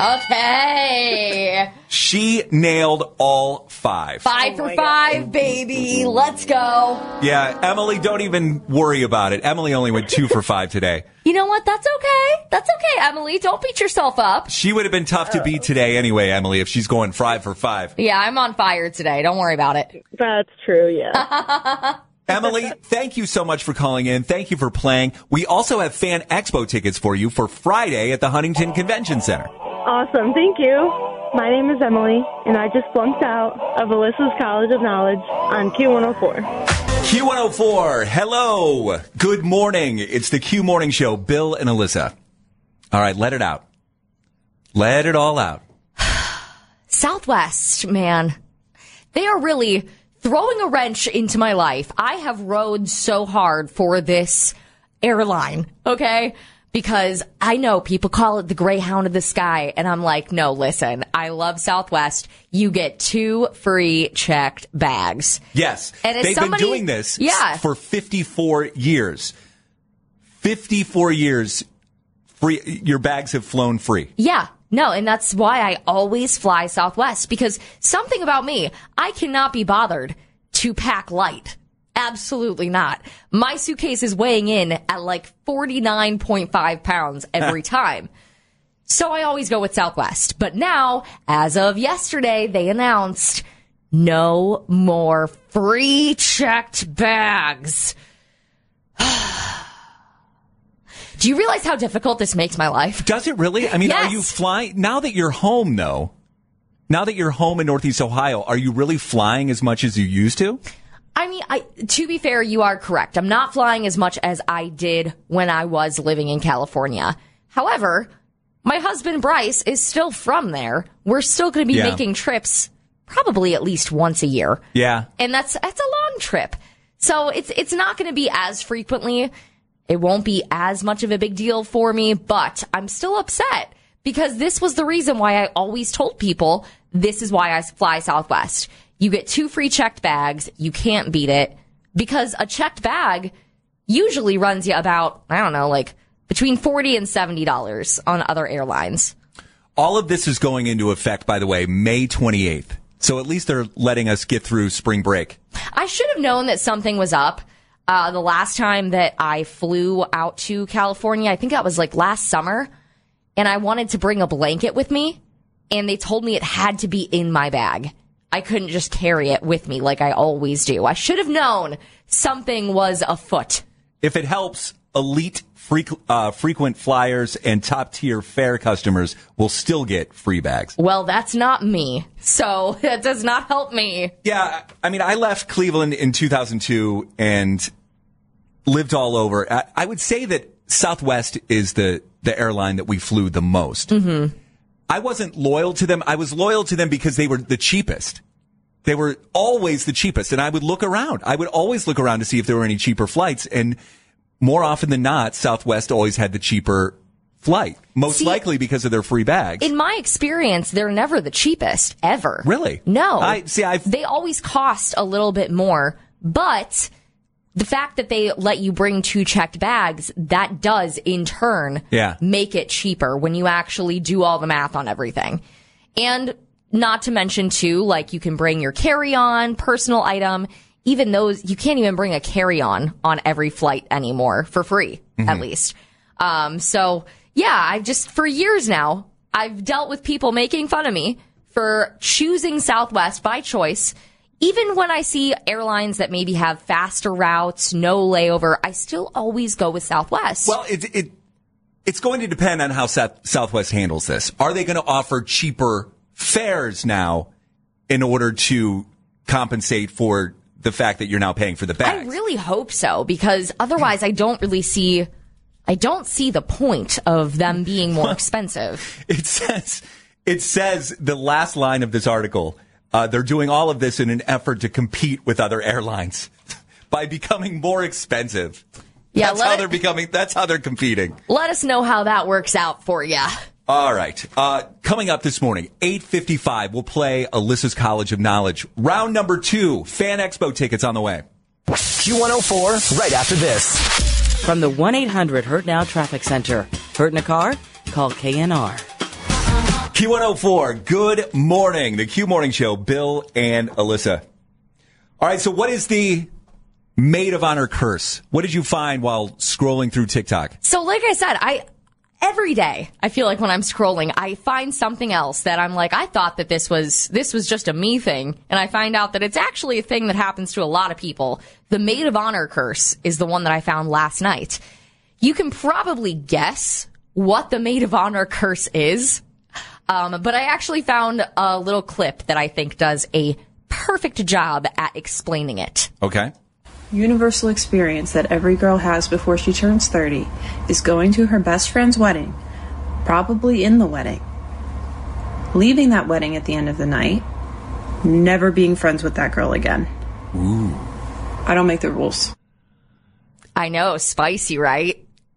Speaker 4: Okay.
Speaker 3: She nailed all 5.
Speaker 4: 5 for 5, baby. Let's go.
Speaker 3: Yeah, Emily, don't even worry about it. Emily only went 2 for 5 today.
Speaker 4: You know what? That's okay. That's okay, Emily. Don't beat yourself up.
Speaker 3: She would have been tough to beat today anyway, Emily, if she's going 5 for 5.
Speaker 4: Yeah, I'm on fire today. Don't worry about it.
Speaker 13: That's true, yeah.
Speaker 3: Emily, thank you so much for calling in. Thank you for playing. We also have Fan Expo tickets for you for Friday at the Huntington Convention Center.
Speaker 13: Awesome. Thank you. My name is Emily, and I just flunked out of Alyssa's College of Knowledge on Q104.
Speaker 3: Q104, hello. Good morning. It's the Q Morning Show, Bill and Alyssa. All right, let it out. Let it all out.
Speaker 4: Southwest, man. They are really throwing a wrench into my life. I have rode so hard for this airline, okay? Because I know people call it the Greyhound of the Sky, and I'm like, no, listen, I love Southwest. You get 2 free checked bags.
Speaker 3: Yes.
Speaker 4: And
Speaker 3: they've been doing this for 54 years. 54 years, free. Your bags have flown free.
Speaker 4: Yeah. No, and that's why I always fly Southwest, because something about me, I cannot be bothered to pack light. Absolutely not. My suitcase is weighing in at like 49.5 pounds every time. So I always go with Southwest. But now, as of yesterday, they announced no more free checked bags. Do you realize how difficult this makes my life?
Speaker 3: Does it really? I mean,
Speaker 4: Yes.
Speaker 3: Are you flying? Now that you're home, though, now that you're home in Northeast Ohio, are you really flying as much as you used to?
Speaker 4: I mean, to be fair, you are correct. I'm not flying as much as I did when I was living in California. However, my husband Bryce is still from there. We're still going to be making trips probably at least once a year.
Speaker 3: Yeah.
Speaker 4: And that's a long trip. So it's not going to be as frequently. It won't be as much of a big deal for me, but I'm still upset because this was the reason why I always told people this is why I fly Southwest. You get 2 free checked bags. You can't beat it because a checked bag usually runs you about, I don't know, like between $40 and $70 on other airlines.
Speaker 3: All of this is going into effect, by the way, May 28th. So at least they're letting us get through spring break.
Speaker 4: I should have known that something was up. The last time that I flew out to California, I think that was like last summer, and I wanted to bring a blanket with me, and they told me it had to be in my bag. I couldn't just carry it with me like I always do. I should have known something was afoot.
Speaker 3: If it helps, elite frequent flyers and top-tier fare customers will still get free bags.
Speaker 4: Well, that's not me, so that does not help me.
Speaker 3: Yeah, I mean, I left Cleveland in 2002 and lived all over. I would say that Southwest is the airline that we flew the most.
Speaker 4: Mm-hmm.
Speaker 3: I wasn't loyal to them. I was loyal to them because they were the cheapest. They were always the cheapest. And I would look around. I would always look around to see if there were any cheaper flights. And more often than not, Southwest always had the cheaper flight. Most likely because of their free bags.
Speaker 4: In my experience, they're never the cheapest, ever.
Speaker 3: Really?
Speaker 4: No. They always cost a little bit more, but the fact that they let you bring 2 checked bags, that does in turn make it cheaper when you actually do all the math on everything. And not to mention too, like you can bring your carry-on, personal item, even those, you can't even bring a carry-on on every flight anymore for free, at least. So yeah, I've just, for years now, I've dealt with people making fun of me for choosing Southwest by choice. Even when I see airlines that maybe have faster routes, no layover, I still always go with Southwest.
Speaker 3: Well, it's going to depend on how Southwest handles this. Are they going to offer cheaper fares now in order to compensate for the fact that you're now paying for the bags?
Speaker 4: I really hope so, because otherwise I don't see the point of them being more expensive.
Speaker 3: It says the last line of this article, they're doing all of this in an effort to compete with other airlines by becoming more expensive.
Speaker 4: Yeah,
Speaker 3: that's how they're competing.
Speaker 4: Let us know how that works out for you.
Speaker 3: All right. Coming up this morning, 8:55, we'll play Alyssa's College of Knowledge. Round number 2, Fan Expo tickets on the way.
Speaker 5: Q104, right after this.
Speaker 7: From the 1-800-HURT-NOW Traffic Center. Hurt in a car? Call KNR.
Speaker 3: Q104, good morning. The Q Morning Show, Bill and Alyssa. All right, so what is the maid of honor curse? What did you find while scrolling through TikTok?
Speaker 4: So like I said, every day, I feel like when I'm scrolling, I find something else that I'm like, I thought that this was just a me thing. And I find out that it's actually a thing that happens to a lot of people. The maid of honor curse is the one that I found last night. You can probably guess what the maid of honor curse is. But I actually found a little clip that I think does a perfect job at explaining it.
Speaker 3: Okay.
Speaker 15: Universal experience that every girl has before she turns 30 is going to her best friend's wedding, probably in the wedding, leaving that wedding at the end of the night, never being friends with that girl again.
Speaker 3: Ooh.
Speaker 15: I don't make the rules.
Speaker 4: I know, spicy, right?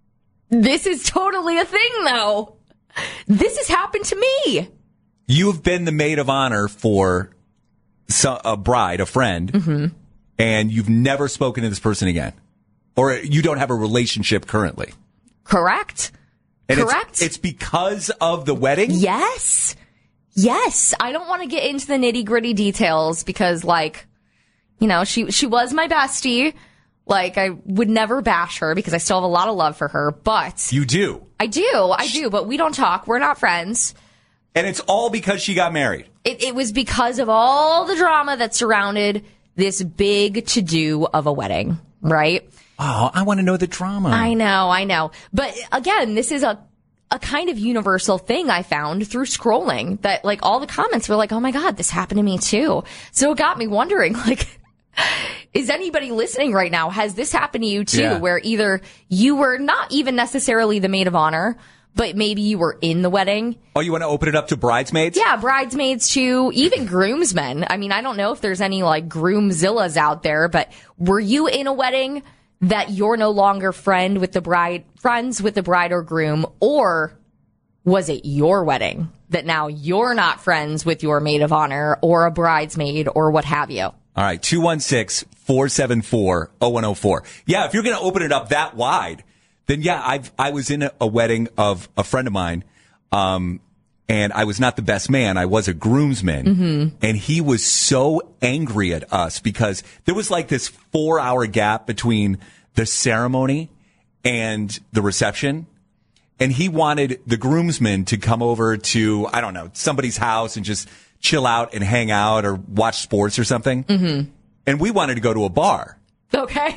Speaker 4: This is totally a thing, though. This has happened to me.
Speaker 3: You've been the maid of honor for a bride, a friend, and you've never spoken to this person again. Or you don't have a relationship currently.
Speaker 4: Correct.
Speaker 3: And
Speaker 4: Correct.
Speaker 3: It's because of the wedding?
Speaker 4: Yes. Yes. I don't want to get into the nitty-gritty details because, like, you know, she was my bestie. Like, I would never bash her because I still have a lot of love for her, but...
Speaker 3: You do?
Speaker 4: I do, but we don't talk. We're not friends.
Speaker 3: And it's all because she got married?
Speaker 4: It was because of all the drama that surrounded this big to-do of a wedding, right?
Speaker 3: Oh, I want to know the drama.
Speaker 4: I know. But again, this is a kind of universal thing I found through scrolling that, like, all the comments were like, oh my God, this happened to me too. So it got me wondering, like, is anybody listening right now? Has this happened to you too?
Speaker 3: Yeah.
Speaker 4: Where either you were not even necessarily the maid of honor, but maybe you were in the wedding.
Speaker 3: Oh, you want to open it up to bridesmaids?
Speaker 4: Yeah, bridesmaids too, even groomsmen. I mean, I don't know if there's any like groomzillas out there, but were you in a wedding that you're no longer friends with the bride or groom, or was it your wedding that now you're not friends with your maid of honor or a bridesmaid or what have you?
Speaker 3: All right, 216-474-0104. Yeah, if you're going to open it up that wide, then yeah, I was in a wedding of a friend of mine, and I was not the best man. I was a groomsman, and he was so angry at us because there was like this 4-hour gap between the ceremony and the reception, and he wanted the groomsmen to come over to, I don't know, somebody's house and just chill out and hang out or watch sports or something. And we wanted to go to a bar.
Speaker 4: Okay.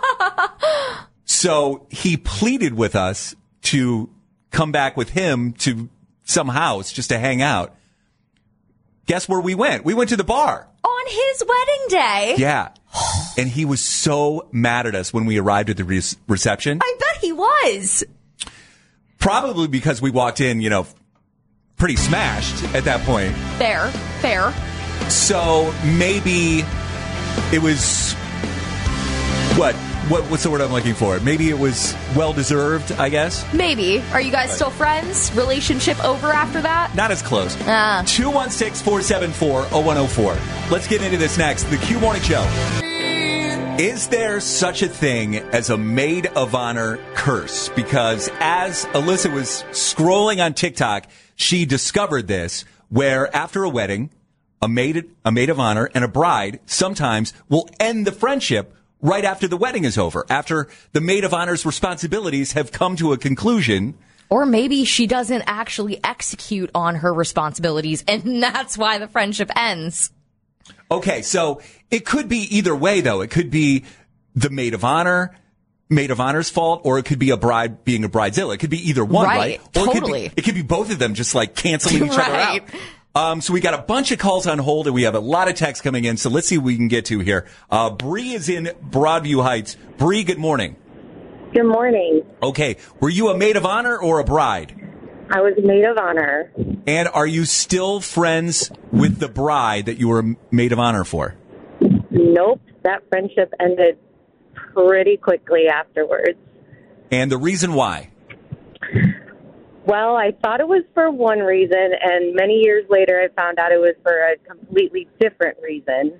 Speaker 3: So he pleaded with us to come back with him to some house just to hang out. Guess where we went? We went to the bar.
Speaker 4: On his wedding day?
Speaker 3: Yeah. And he was so mad at us when we arrived at the reception.
Speaker 4: I bet he was.
Speaker 3: Probably because we walked in, you know, pretty smashed at that point.
Speaker 4: Fair.
Speaker 3: So maybe it was what's the word I'm looking for? Maybe it was well-deserved, I guess.
Speaker 4: Maybe. Are you guys still friends? Relationship over after that?
Speaker 3: Not as close. 216-474-0104. Let's get into this next. The Q Morning Show. Is there such a thing as a maid of honor curse? Because as Alyssa was scrolling on TikTok, she discovered this, where after a wedding, a maid of honor and a bride sometimes will end the friendship right after the wedding is over, after the maid of honor's responsibilities have come to a conclusion.
Speaker 4: Or maybe she doesn't actually execute on her responsibilities, and that's why the friendship ends.
Speaker 3: Okay, so it could be either way, though. It could be the maid of honor's fault, or it could be a bride being a bridezilla. It could be either one, right? Or
Speaker 4: totally.
Speaker 3: It could be both of them just like canceling each other out. So we got a bunch of calls on hold, and we have a lot of texts coming in. So let's see what we can get to here. Bree is in Broadview Heights. Bree, good morning.
Speaker 16: Good morning.
Speaker 3: Okay. Were you a maid of honor or a bride?
Speaker 16: I was a maid of honor.
Speaker 3: And are you still friends with the bride that you were a maid of honor for?
Speaker 16: Nope. That friendship ended pretty quickly afterwards.
Speaker 3: And the reason why?
Speaker 16: Well, I thought it was for one reason, and many years later I found out it was for a completely different reason.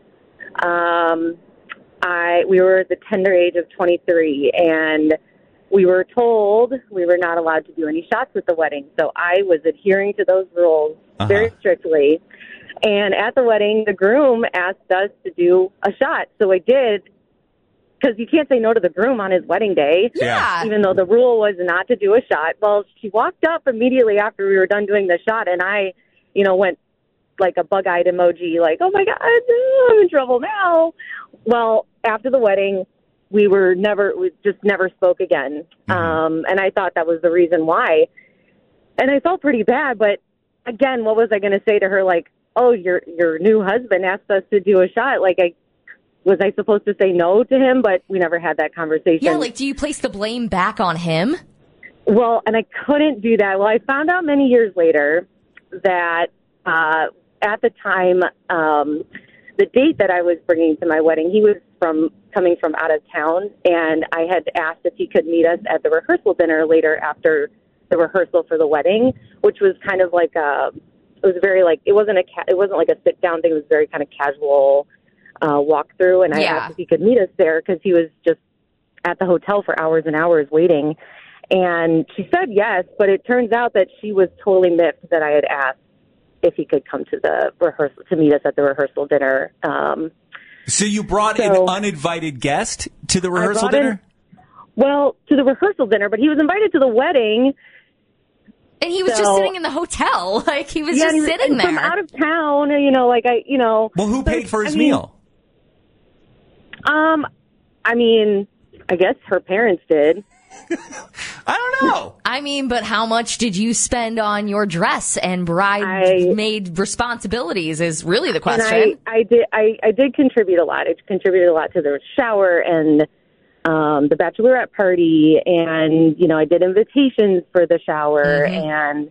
Speaker 16: We were at the tender age of 23, and we were told we were not allowed to do any shots at the wedding. So I was adhering to those rules very strictly. And at the wedding, the groom asked us to do a shot. So I did, because you can't say no to the groom on his wedding day.
Speaker 4: Yeah.
Speaker 16: Even though the rule was not to do a shot. Well, she walked up immediately after we were done doing the shot, and I, went like a bug-eyed emoji, like, oh my God, I'm in trouble now. Well, after the wedding, we just never spoke again. And I thought that was the reason why. And I felt pretty bad, but again, what was I going to say to her? Like, oh, your new husband asked us to do a shot. Like, was I supposed to say no to him? But we never had that conversation.
Speaker 4: Yeah, like, do you place the blame back on him?
Speaker 16: Well, and I couldn't do that. Well, I found out many years later that at the time, the date that I was bringing to my wedding, he was coming from out of town, and I had asked if he could meet us at the rehearsal dinner later after the rehearsal for the wedding, which was kind of like it wasn't like a sit down thing. It was very kind of casual walkthrough, and I asked if he could meet us there because he was just at the hotel for hours and hours waiting. And she said yes, but it turns out that she was totally miffed that I had asked if he could come to the rehearsal to meet us at the rehearsal dinner.
Speaker 3: So you brought an uninvited guest to the rehearsal dinner?
Speaker 16: To the rehearsal dinner, but he was invited to the wedding.
Speaker 4: And he was just sitting in the hotel. Like, he was just sitting there.
Speaker 16: From out of town,
Speaker 3: Well, who paid for his meal?
Speaker 16: I mean, I guess her parents did.
Speaker 3: I don't know.
Speaker 4: I mean, but how much did you spend on your dress and bridesmaid responsibilities is really the question.
Speaker 16: And I did contribute a lot. I contributed a lot to the shower and the bachelorette party, and I did invitations for the shower, and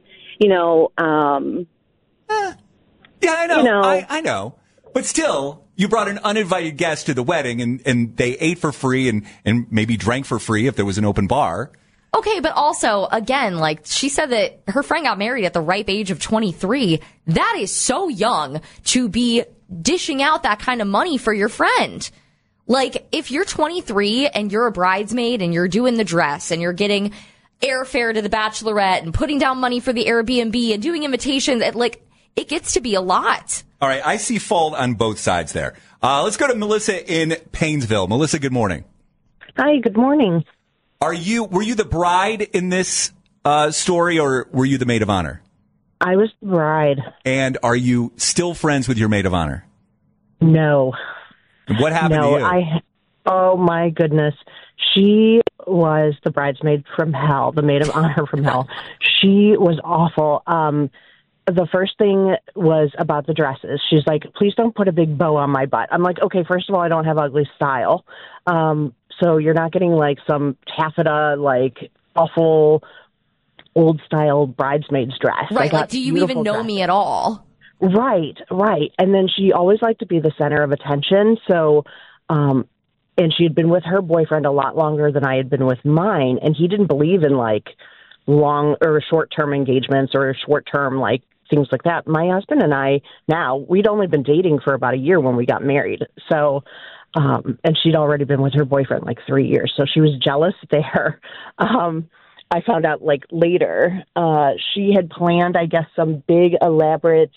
Speaker 3: yeah, I know. I know, but still, you brought an uninvited guest to the wedding, and they ate for free and maybe drank for free if there was an open bar.
Speaker 4: Okay, but also, again, like, she said that her friend got married at the ripe age of 23. That is so young to be dishing out that kind of money for your friend. Like, if you're 23 and you're a bridesmaid and you're doing the dress and you're getting airfare to the bachelorette and putting down money for the Airbnb and doing invitations, it gets to be a lot.
Speaker 3: All right, I see fault on both sides there. Let's go to Melissa in Painesville. Melissa, good morning.
Speaker 17: Hi, good morning.
Speaker 3: Were you the bride in this story, or were you the maid of honor?
Speaker 17: I was the bride.
Speaker 3: And are you still friends with your maid of honor?
Speaker 17: No.
Speaker 3: What happened to you?
Speaker 17: Oh my goodness. She was the bridesmaid from hell, the maid of honor from hell. She was awful. The first thing was about the dresses. She's like, please don't put a big bow on my butt. I'm like, okay, first of all, I don't have ugly style. So you're not getting like some taffeta, like awful old style bridesmaid's dress.
Speaker 4: Right. Like, do you even know me at all?
Speaker 17: Right. And then she always liked to be the center of attention. So, and she had been with her boyfriend a lot longer than I had been with mine. And he didn't believe in like long or short-term engagements or short-term like things like that. My husband and I we'd only been dating for about a year when we got married. So, and she'd already been with her boyfriend like 3 years. So she was jealous there. I found out like later, she had planned, I guess, some big elaborate,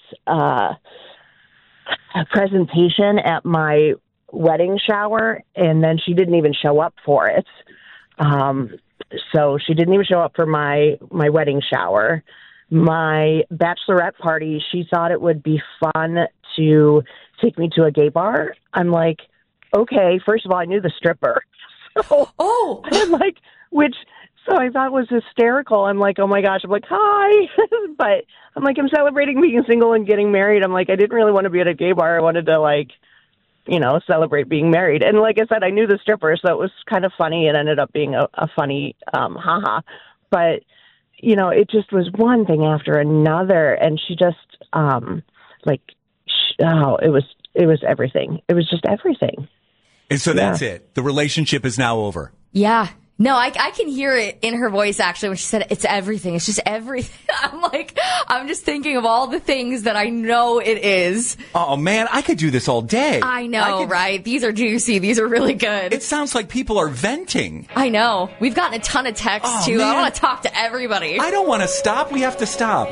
Speaker 17: presentation at my wedding shower. And then she didn't even show up for it. So she didn't even show up for my wedding shower. My bachelorette party, she thought it would be fun to take me to a gay bar. I'm like, okay, first of all, I knew the stripper. So I'm like, so I thought was hysterical. I'm like, oh my gosh. I'm like, hi. But I'm like, I'm celebrating being single and getting married. I'm like, I didn't really want to be at a gay bar. I wanted to like, celebrate being married. And like I said, I knew the stripper, so it was kind of funny. It ended up being a funny haha. But, it just was one thing after another. And she just, it was everything. It was just everything.
Speaker 3: And so that's it. The relationship is now over.
Speaker 4: Yeah. No, I can hear it in her voice, actually, when she said, it's everything. It's just everything. I'm just thinking of all the things that I know it is.
Speaker 3: Oh, man, I could do this all day.
Speaker 4: I know, right? These are juicy. These are really good.
Speaker 3: It sounds like people are venting.
Speaker 4: I know. We've gotten a ton of texts, too. Man. I want to talk to everybody.
Speaker 3: I don't want to stop. We have to stop.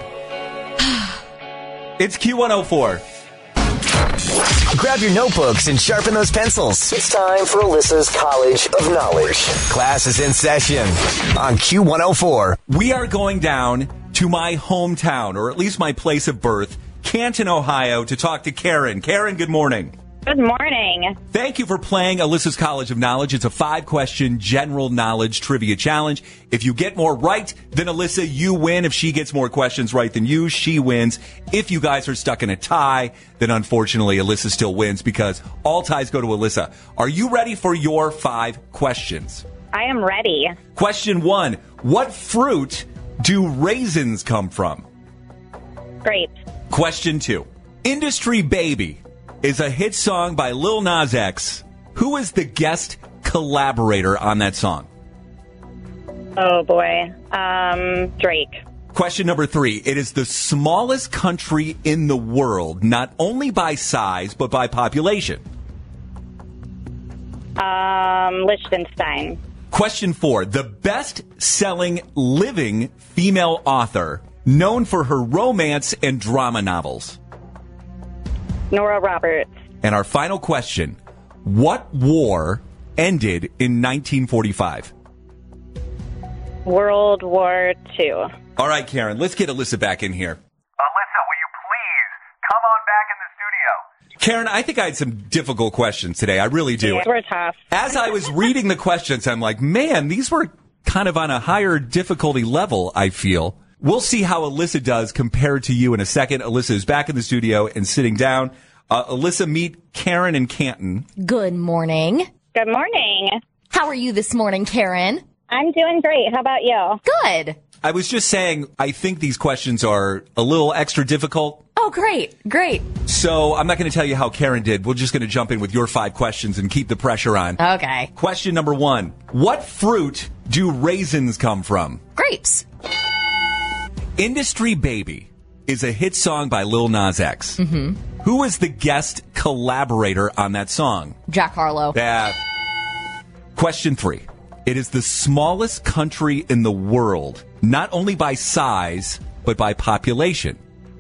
Speaker 3: It's Q104.
Speaker 5: Grab your notebooks and sharpen those pencils. It's time for Alyssa's College of Knowledge. Class is in session on Q104.
Speaker 3: We are going down to my hometown, or at least my place of birth, Canton, Ohio, to talk to Karen. Karen, good morning.
Speaker 18: Good morning.
Speaker 3: Thank you for playing Alyssa's College of Knowledge. It's a 5-question general knowledge trivia challenge. If you get more right than Alyssa, you win. If she gets more questions right than you, she wins. If you guys are stuck in a tie, then unfortunately Alyssa still wins because all ties go to Alyssa. Are you ready for your 5 questions?
Speaker 18: I am ready.
Speaker 3: Question 1. What fruit do raisins come from?
Speaker 18: Grapes.
Speaker 3: Question 2. Industry Baby is a hit song by Lil Nas X Who is the guest collaborator on that song?
Speaker 18: Oh, boy. Drake.
Speaker 3: Question number 3. It is the smallest country in the world, not only by size, but by population.
Speaker 18: Liechtenstein.
Speaker 3: Question 4. The best-selling living female author known for her romance and drama novels.
Speaker 18: Nora Roberts.
Speaker 3: And our final question. What war ended in 1945?
Speaker 18: World War II.
Speaker 3: All right, Karen, let's get Alyssa back in here.
Speaker 14: Alyssa, will you please come on back in the studio?
Speaker 3: Karen, I think I had some difficult questions today. I really do.
Speaker 18: These were tough.
Speaker 3: As I was reading the questions, I'm like, man, these were kind of on a higher difficulty level, I feel. We'll see how Alyssa does compared to you in a second. Alyssa is back in the studio and sitting down. Alyssa, meet Karen and Canton.
Speaker 4: Good morning.
Speaker 18: Good morning.
Speaker 4: How are you this morning, Karen?
Speaker 18: I'm doing great. How about you?
Speaker 4: Good.
Speaker 3: I was just saying, I think these questions are a little extra difficult.
Speaker 4: Oh, great.
Speaker 3: So I'm not going to tell you how Karen did. We're just going to jump in with your 5 questions and keep the pressure on.
Speaker 4: Okay.
Speaker 3: Question number 1. What fruit do raisins come from?
Speaker 4: Grapes.
Speaker 3: Industry Baby is a hit song by Lil Nas X. Mm-hmm. Who is the guest collaborator on that song?
Speaker 4: Jack Harlow.
Speaker 3: Question 3. It is the smallest country in the world, not only by size, but by population.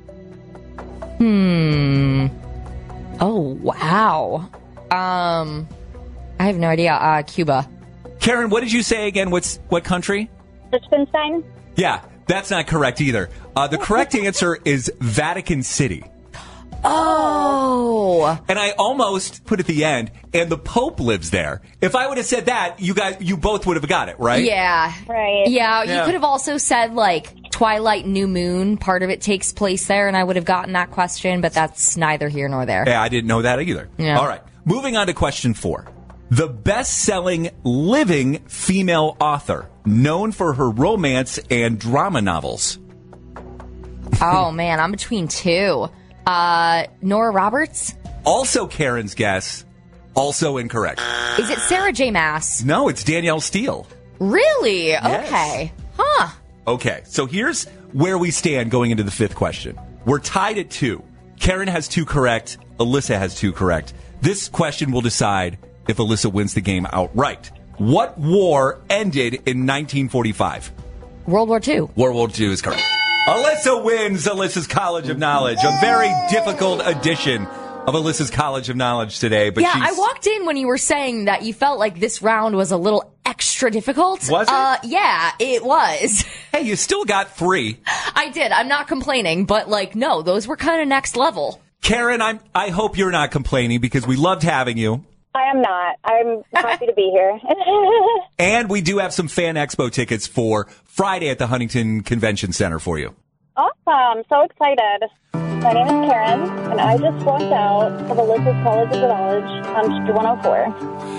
Speaker 4: Oh, wow. I have no idea. Cuba.
Speaker 3: Karen, what did you say again? What country?
Speaker 18: Liechtenstein.
Speaker 3: Yeah, that's not correct either. The correct answer is Vatican City.
Speaker 4: Oh.
Speaker 3: And I almost put at the end, and the Pope lives there. If I would have said that, you both would have got it, right?
Speaker 4: Yeah.
Speaker 18: Right.
Speaker 4: Yeah, you could have also said, like, Twilight New Moon. Part of it takes place there, and I would have gotten that question, but that's neither here nor there.
Speaker 3: Yeah, I didn't know that either.
Speaker 4: Yeah.
Speaker 3: All right. Moving on to question 4. The best-selling living female author known for her romance and drama novels.
Speaker 4: Oh, man, I'm between 2. Nora Roberts?
Speaker 3: Also Karen's guess. Also incorrect.
Speaker 4: Is it Sarah J. Maas?
Speaker 3: No, it's Danielle Steele.
Speaker 4: Really?
Speaker 3: Yes.
Speaker 4: Okay. Huh.
Speaker 3: Okay, so here's where we stand going into the 5th question. We're tied at 2. Karen has 2 correct. Alyssa has 2 correct. This question will decide if Alyssa wins the game outright. What war ended in 1945?
Speaker 4: World War II.
Speaker 3: World War II is correct. Alyssa wins Alyssa's College of Knowledge. A very difficult edition of Alyssa's College of Knowledge today. But
Speaker 4: yeah, I walked in when you were saying that you felt like this round was a little extra difficult.
Speaker 3: Was it?
Speaker 4: Yeah, it was.
Speaker 3: Hey, you still got 3.
Speaker 4: I did. I'm not complaining, but no, those were kind of next level.
Speaker 3: Karen, I hope you're not complaining because we loved having you.
Speaker 18: I am not. I'm happy to be here.
Speaker 3: And we do have some Fan Expo tickets for Friday at the Huntington Convention Center for you.
Speaker 18: Awesome. So excited. My name is Karen, and I just flunked out of Alyssa's College of Knowledge on 104.